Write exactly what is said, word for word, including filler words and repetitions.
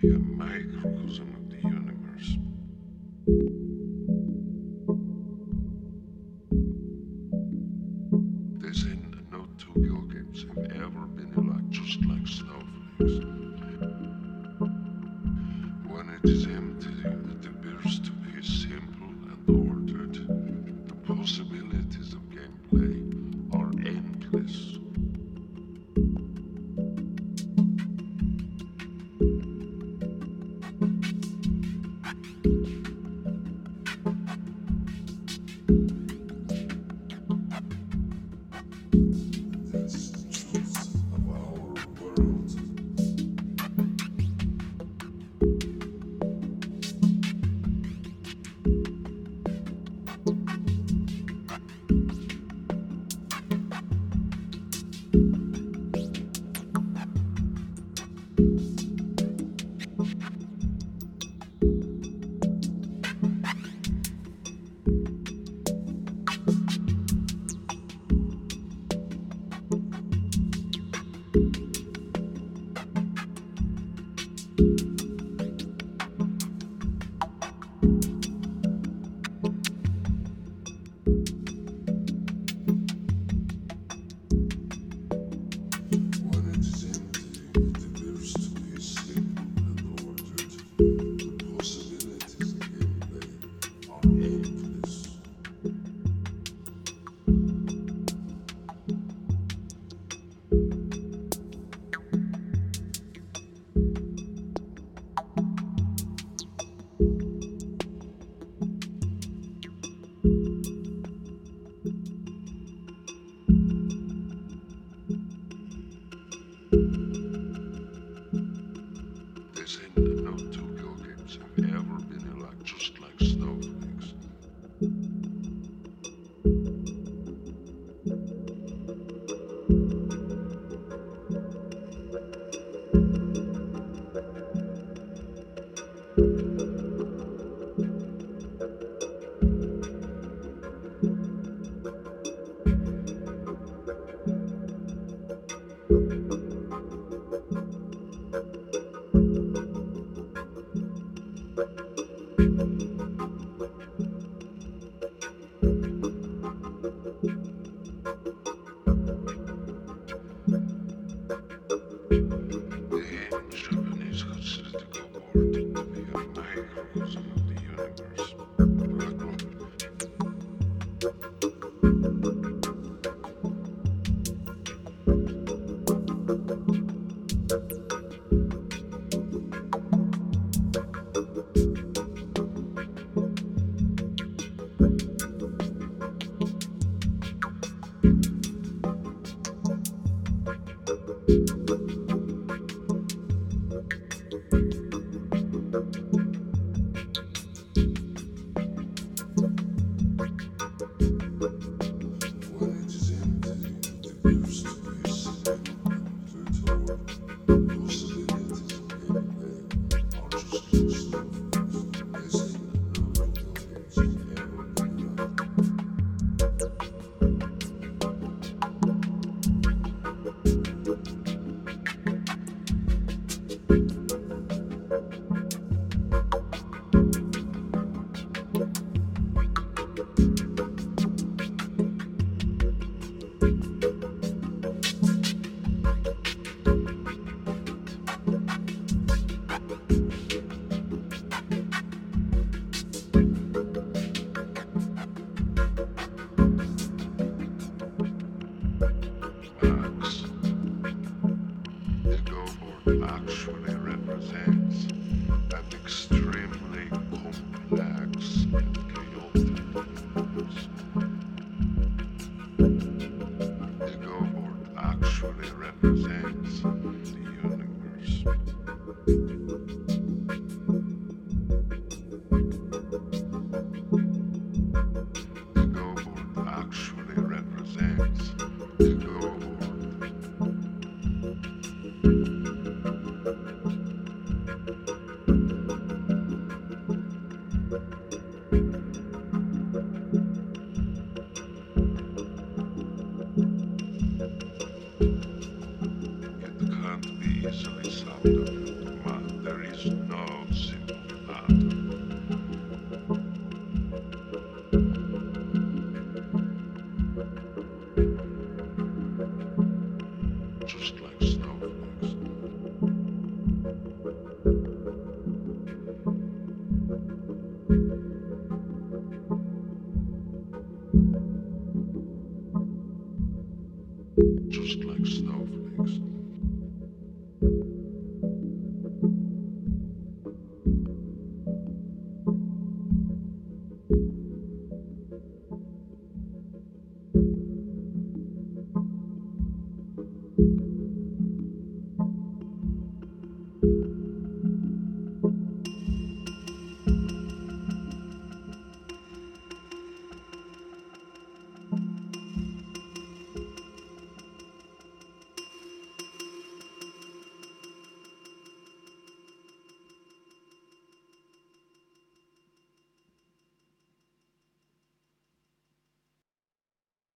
be a microcosm of the universe. They say no two girl games have ever been alike, just like snowflakes. When it is empty, it appears to be simple and ordered. The possibilities of gameplay are endless. That's the truth of our world. When it is empty, it appears to be simple and ordered. The possibilities of gameplay are endless. They say no two girl games have ever been alike, just like snowflakes. The Japanese consider the Go-Board to be a microcosm of the universe. When it is empty, it appears to be simple and ordered. The possibilities of gameplay are just like snowflakes. They say no two games have ever been alike. Max, the Go-Board actually represents an extremely complex and chaotic universe. The Go-Board actually represents the universe. The Go-Board actually represents the Go-Board.